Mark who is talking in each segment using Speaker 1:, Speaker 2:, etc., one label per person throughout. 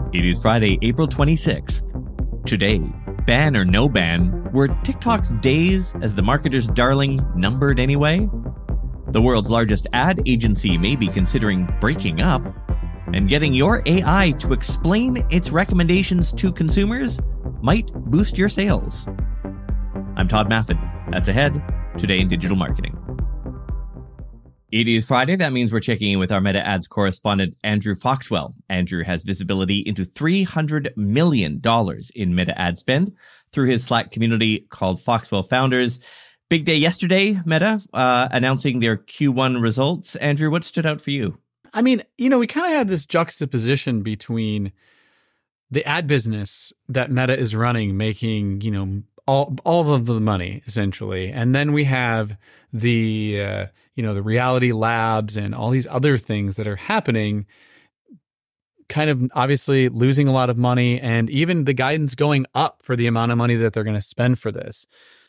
Speaker 1: It is Friday, April 26th. Today, ban or no ban, were TikTok's days as the marketer's darling numbered anyway? The world's largest ad agency may be considering breaking up, and getting your AI to explain its recommendations to consumers might boost your sales. I'm Todd Maffin. That's ahead today in digital marketing. It is Friday. That means we're checking in with our Meta Ads correspondent, Andrew Foxwell. Andrew has visibility into $300 million in Meta ad spend through his Slack community called Foxwell Founders. Big day yesterday, Meta, announcing their Q1 results. Andrew, what stood out for you?
Speaker 2: I mean, we kind of had this juxtaposition between the ad business that Meta is running, making, all of the money essentially. And then we have the Reality Labs and all these other things that are happening, kind of obviously losing a lot of money, and even the guidance going up for the amount of money that they're going to spend for this.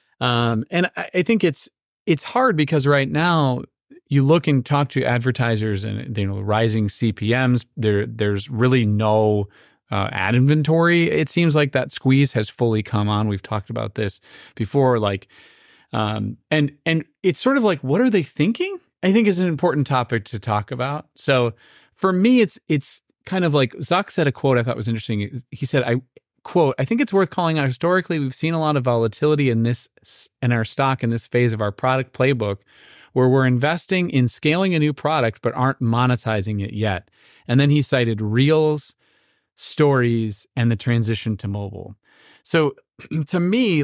Speaker 2: And I think it's hard because right now you look and talk to advertisers and, rising CPMs, there's really no ad inventory. It seems like that squeeze has fully come on. We've talked about this before, and it's sort of like, what are they thinking? I think is an important topic to talk about. So for me, it's kind of like Zuck said a quote I thought was interesting. He said, I think it's worth calling out historically, we've seen a lot of volatility in our stock in this phase of our product playbook, where we're investing in scaling a new product but aren't monetizing it yet. And then he cited Reels, Stories, and the transition to mobile. So to me,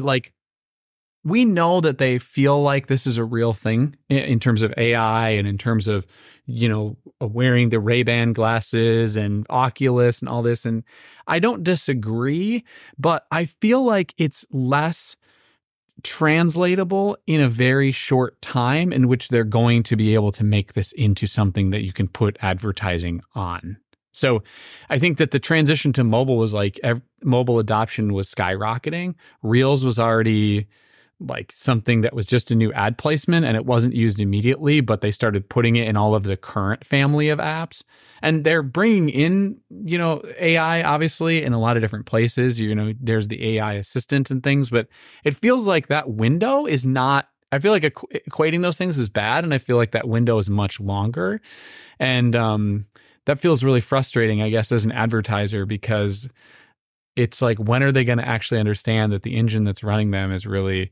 Speaker 2: we know that they feel like this is a real thing in terms of AI and in terms of, wearing the Ray-Ban glasses and Oculus and all this. And I don't disagree, but I feel like it's less translatable in a very short time in which they're going to be able to make this into something that you can put advertising on. So I think that the transition to mobile was mobile adoption was skyrocketing. Reels was already something that was just a new ad placement and it wasn't used immediately, but they started putting it in all of the current family of apps. And they're bringing in, AI obviously in a lot of different places. There's the AI assistant and things, but it feels like that window is not, I feel like equating those things is bad. And I feel like that window is much longer. And, that feels really frustrating, I guess, as an advertiser, because it's like, when are they going to actually understand that the engine that's running them is really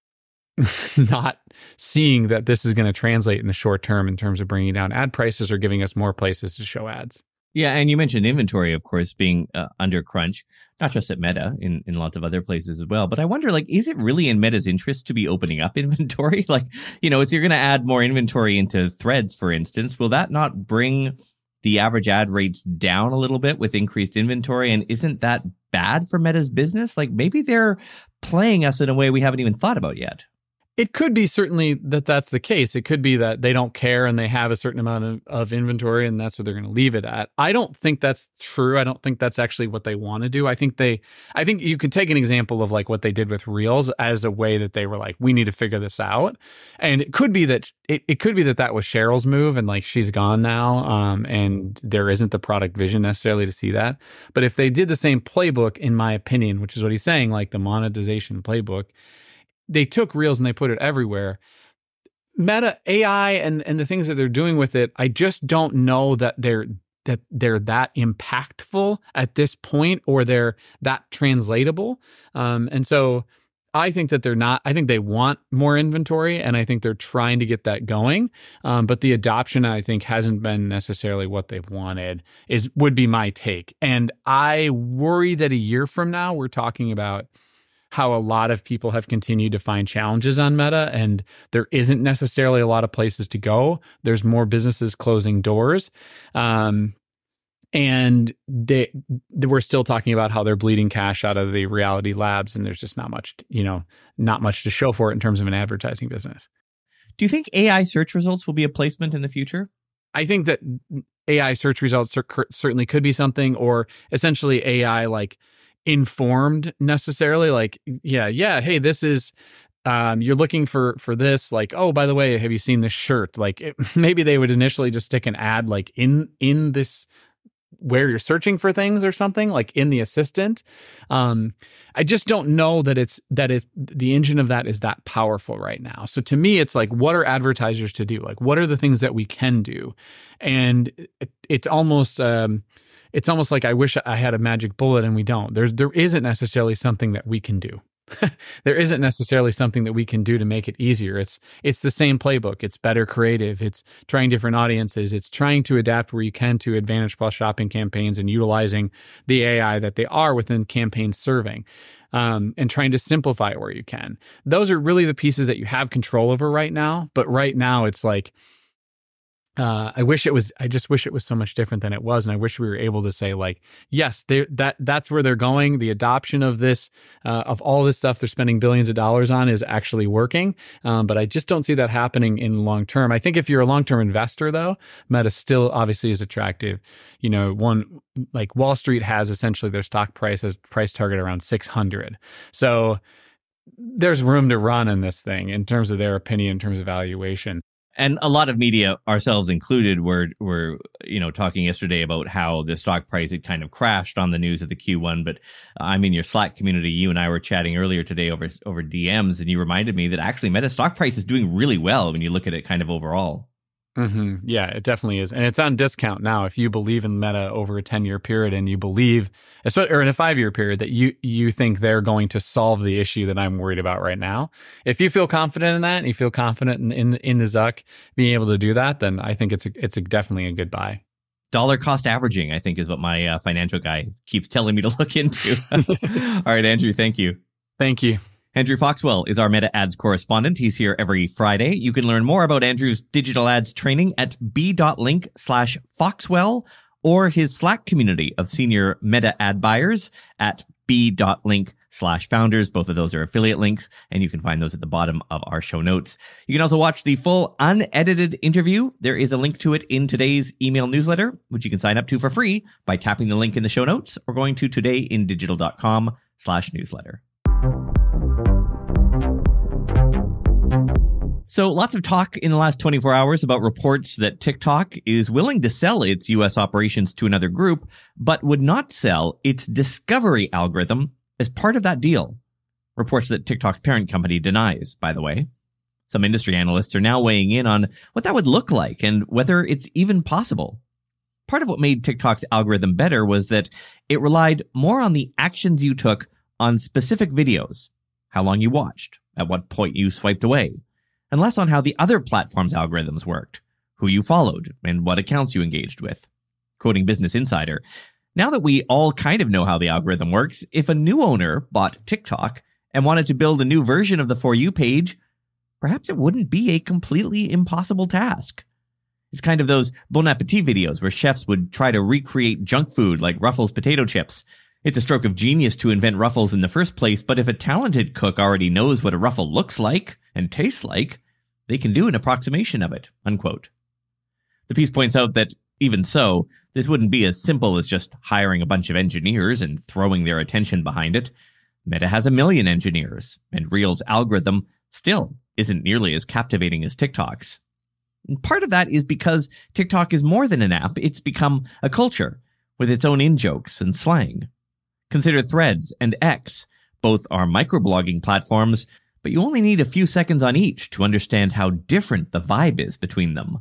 Speaker 2: not seeing that this is going to translate in the short term in terms of bringing down ad prices or giving us more places to show ads?
Speaker 1: Yeah, and you mentioned inventory, of course, being under crunch, not just at Meta, in lots of other places as well. But I wonder, is it really in Meta's interest to be opening up inventory? If you're going to add more inventory into Threads, for instance, will that not bring the average ad rates down a little bit with increased inventory? And isn't that bad for Meta's business? Maybe they're playing us in a way we haven't even thought about yet.
Speaker 2: It could be certainly that's the case. It could be that they don't care and they have a certain amount of inventory and that's what they're going to leave it at. I don't think that's true. I don't think that's actually what they want to do. I think you could take an example of what they did with Reels as a way that they were we need to figure this out. And it could be that that was Cheryl's move and she's gone now. And there isn't the product vision necessarily to see that. But if they did the same playbook, in my opinion, which is what he's saying, the monetization playbook, they took Reels and they put it everywhere. Meta AI and the things that they're doing with it, I just don't know that they're that impactful at this point, or they're that translatable. And so I think that they're not. I think they want more inventory, and I think they're trying to get that going. But the adoption, I think, hasn't been necessarily what they've wanted, would be my take. And I worry that a year from now, we're talking about how a lot of people have continued to find challenges on Meta, and there isn't necessarily a lot of places to go. There's more businesses closing doors. And we're still talking about how they're bleeding cash out of the Reality Labs, and there's just not much to show for it in terms of an advertising business.
Speaker 1: Do you think AI search results will be a placement in the future?
Speaker 2: I think that AI search results certainly could be something, or essentially AI informed necessarily, hey, this is you're looking for this, oh, by the way, have you seen this shirt? Maybe they would initially just stick an ad in this where you're searching for things or something, like in the assistant. I just don't know that the engine of that is that powerful right now. So to me, it's like, what are advertisers to do? Like, what are the things that we can do? And it's almost like I wish I had a magic bullet and we don't. There isn't necessarily something that we can do. There isn't necessarily something that we can do to make it easier. It's the same playbook. It's better creative. It's trying different audiences. It's trying to adapt where you can to Advantage Plus shopping campaigns and utilizing the AI that they are within campaigns serving, and trying to simplify it where you can. Those are really the pieces that you have control over right now. But right now, it's like, I just wish it was so much different than it was. And I wish we were able to say, like, yes, that's where they're going. The adoption of this, of all this stuff they're spending billions of dollars on is actually working. But I just don't see that happening in long term. I think if you're a long-term investor, though, Meta still obviously is attractive. You know, one, like Wall Street has essentially their stock price target around 600. So there's room to run in this thing in terms of their opinion, in terms of valuation.
Speaker 1: And a lot of media, ourselves included, were talking yesterday about how the stock price had kind of crashed on the news of the Q1. But I'm in your Slack community. You and I were chatting earlier today over DMs, and you reminded me that actually Meta stock price is doing really well when you look at it kind of overall.
Speaker 2: Mm-hmm. Yeah, it definitely is. And it's on discount now. If you believe in Meta over a 10-year period and you believe, or in a 5-year period, that you think they're going to solve the issue that I'm worried about right now, if you feel confident in that and you feel confident in the Zuck being able to do that, then I think it's definitely a good buy.
Speaker 1: Dollar cost averaging, I think, is what my financial guy keeps telling me to look into. All right, Andrew, thank you.
Speaker 2: Thank you.
Speaker 1: Andrew Foxwell is our Meta Ads correspondent. He's here every Friday. You can learn more about Andrew's digital ads training at b.link/Foxwell or his Slack community of senior Meta ad buyers at b.link/founders. Both of those are affiliate links, and you can find those at the bottom of our show notes. You can also watch the full unedited interview. There is a link to it in today's email newsletter, which you can sign up to for free by tapping the link in the show notes or going to todayindigital.com/newsletter. So lots of talk in the last 24 hours about reports that TikTok is willing to sell its U.S. operations to another group, but would not sell its discovery algorithm as part of that deal. Reports that TikTok's parent company denies, by the way. Some industry analysts are now weighing in on what that would look like and whether it's even possible. Part of what made TikTok's algorithm better was that it relied more on the actions you took on specific videos, how long you watched, at what point you swiped away, and less on how the other platform's algorithms worked, who you followed, and what accounts you engaged with. Quoting Business Insider, now that we all kind of know how the algorithm works, if a new owner bought TikTok and wanted to build a new version of the For You page, perhaps it wouldn't be a completely impossible task. It's kind of those Bon Appetit videos where chefs would try to recreate junk food like Ruffles potato chips. It's a stroke of genius to invent Ruffles in the first place, but if a talented cook already knows what a Ruffle looks like and tastes like, they can do an approximation of it, unquote. The piece points out that, even so, this wouldn't be as simple as just hiring a bunch of engineers and throwing their attention behind it. Meta has 1 million engineers, and Reel's algorithm still isn't nearly as captivating as TikTok's. And part of that is because TikTok is more than an app. It's become a culture with its own in-jokes and slang. Consider Threads and X. Both are microblogging platforms, but you only need a few seconds on each to understand how different the vibe is between them.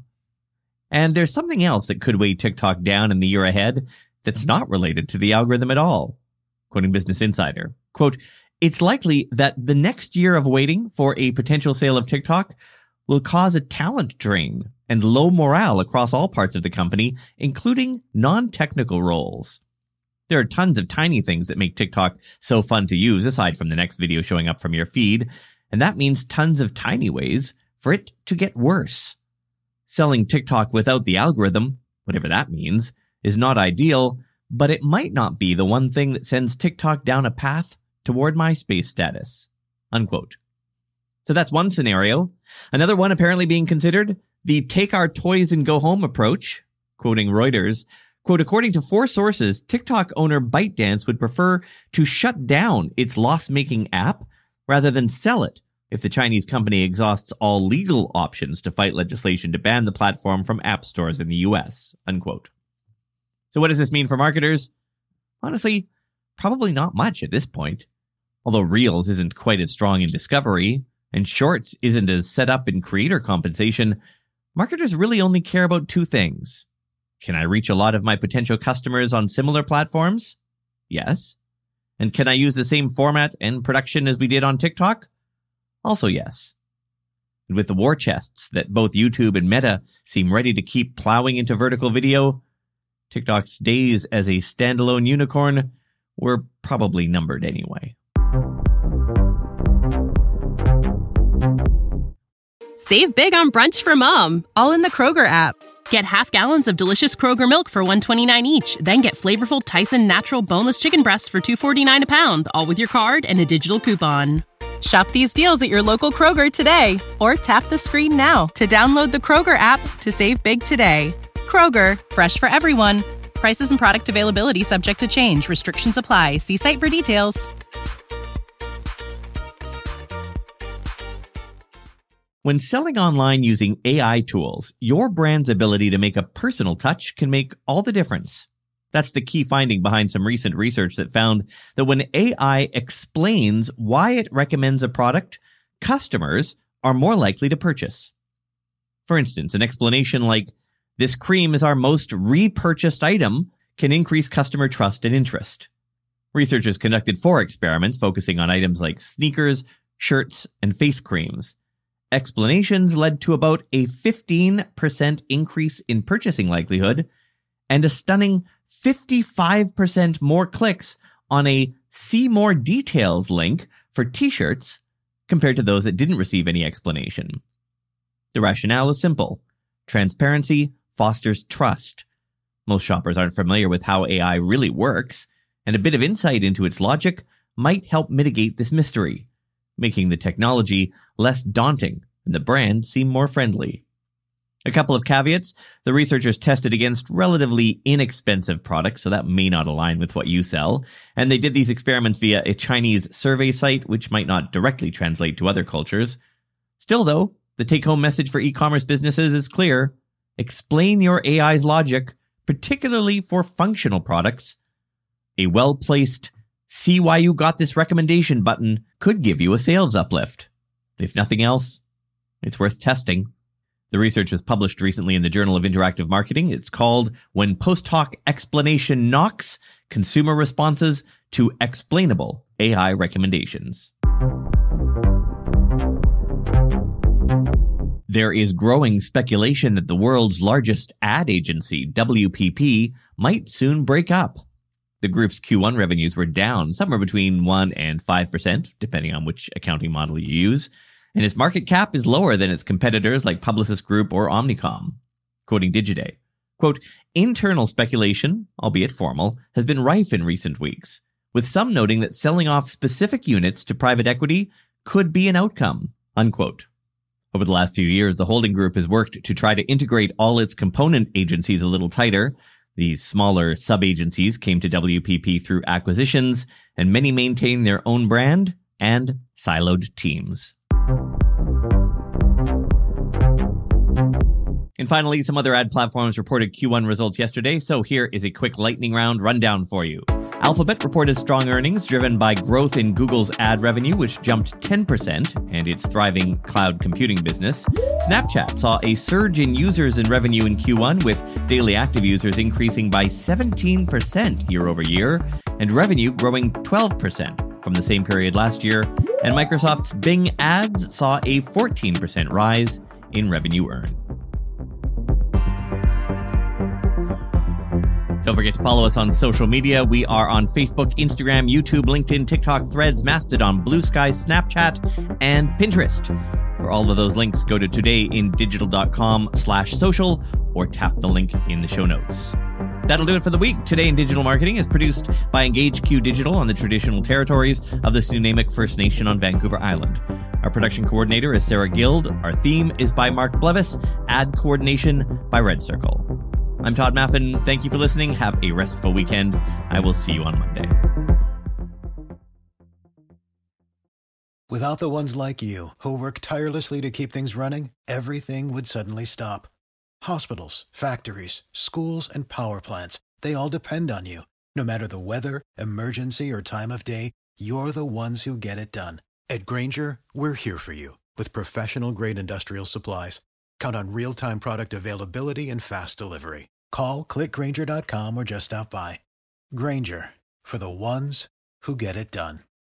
Speaker 1: And there's something else that could weigh TikTok down in the year ahead that's not related to the algorithm at all. Quoting Business Insider, quote, "It's likely that the next year of waiting for a potential sale of TikTok will cause a talent drain and low morale across all parts of the company, including non-technical roles. There are tons of tiny things that make TikTok so fun to use, aside from the next video showing up from your feed, and that means tons of tiny ways for it to get worse. Selling TikTok without the algorithm, whatever that means, is not ideal, but it might not be the one thing that sends TikTok down a path toward MySpace status." Unquote. So that's one scenario. Another one apparently being considered, the take our toys and go home approach. Quoting Reuters, quote, "According to 4 sources, TikTok owner ByteDance would prefer to shut down its loss-making app rather than sell it if the Chinese company exhausts all legal options to fight legislation to ban the platform from app stores in the US." Unquote. So what does this mean for marketers? Honestly, probably not much at this point. Although Reels isn't quite as strong in discovery, and Shorts isn't as set up in creator compensation, marketers really only care about two things. Can I reach a lot of my potential customers on similar platforms? Yes. And can I use the same format and production as we did on TikTok? Also yes. And with the war chests that both YouTube and Meta seem ready to keep plowing into vertical video, TikTok's days as a standalone unicorn were probably numbered anyway.
Speaker 3: Save big on brunch for mom, all in the Kroger app. Get half gallons of delicious Kroger milk for $1.29 each. Then get flavorful Tyson natural boneless chicken breasts for $2.49 a pound, all with your card and a digital coupon. Shop these deals at your local Kroger today, or tap the screen now to download the Kroger app to save big today. Kroger, fresh for everyone. Prices and product availability subject to change. Restrictions apply. See site for details.
Speaker 1: When selling online using AI tools, your brand's ability to make a personal touch can make all the difference. That's the key finding behind some recent research that found that when AI explains why it recommends a product, customers are more likely to purchase. For instance, an explanation like, "This cream is our most repurchased item," can increase customer trust and interest. Researchers conducted 4 experiments focusing on items like sneakers, shirts, and face creams. Explanations led to about a 15% increase in purchasing likelihood and a stunning 55% more clicks on a "See More Details" link for t-shirts compared to those that didn't receive any explanation. The rationale is simple. Transparency fosters trust. Most shoppers aren't familiar with how AI really works, and a bit of insight into its logic might help mitigate this mystery, making the technology less daunting and the brand seem more friendly. A couple of caveats. The researchers tested against relatively inexpensive products, so that may not align with what you sell. And they did these experiments via a Chinese survey site, which might not directly translate to other cultures. Still, though, the take-home message for e-commerce businesses is clear. Explain your AI's logic, particularly for functional products. A well-placed "see why you got this recommendation" button could give you a sales uplift. If nothing else, it's worth testing. The research was published recently in the Journal of Interactive Marketing. It's called "When Post Hoc Explanation Knocks: Consumer Responses to Explainable AI Recommendations." There is growing speculation that the world's largest ad agency, WPP, might soon break up. The group's Q1 revenues were down somewhere between 1% and 5%, depending on which accounting model you use, and its market cap is lower than its competitors like Publicis Groupe or Omnicom. Quoting Digiday, quote, "Internal speculation, albeit formal, has been rife in recent weeks, with some noting that selling off specific units to private equity could be an outcome," unquote. Over the last few years, the holding group has worked to try to integrate all its component agencies a little tighter. These smaller sub-agencies came to WPP through acquisitions, and many maintain their own brand and siloed teams. And finally, some other ad platforms reported Q1 results yesterday, so here is a quick lightning round rundown for you. Alphabet reported strong earnings driven by growth in Google's ad revenue, which jumped 10%, and its thriving cloud computing business. Snapchat saw a surge in users and revenue in Q1, with daily active users increasing by 17% year over year, and revenue growing 12% from the same period last year. And Microsoft's Bing Ads saw a 14% rise in revenue earned. Don't forget to follow us on social media. We are on Facebook, Instagram, YouTube, LinkedIn, TikTok, Threads, Mastodon, Blue Sky, Snapchat, and Pinterest. For all of those links, go to todayindigital.com/social or tap the link in the show notes. That'll do it for the week. Today in Digital Marketing is produced by EngageQ Digital on the traditional territories of the Snuneymuxw First Nation on Vancouver Island. Our production coordinator is Sarah Guild. Our theme is by Mark Blevis. Ad coordination by Red Circle. I'm Todd Maffin. Thank you for listening. Have a restful weekend. I will see you on Monday.
Speaker 4: Without the ones like you, who work tirelessly to keep things running, everything would suddenly stop. Hospitals, factories, schools, and power plants, They all depend on you. No matter the weather, emergency, or time of day, you're the ones who get it done. At Grainger, we're here for you with professional-grade industrial supplies. Count on real-time product availability and fast delivery. Call, click Grainger.com, or just stop by. Grainger, for the ones who get it done.